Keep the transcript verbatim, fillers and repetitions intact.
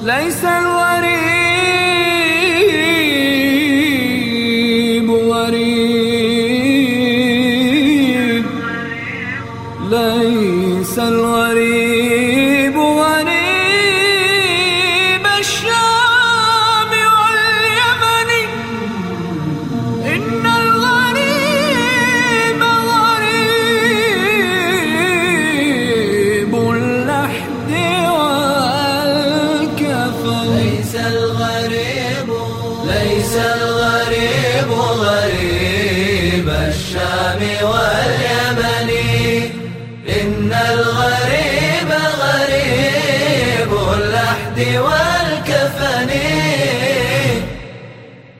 ليس الغريب غريب، ليس الغريب غريب الشام واليمن، إن الغريب غريب اللحد والكفن. ليس الغريب ليس الغريب غريب الشام واليمن، إن الغريب غريب اللحد والكفن.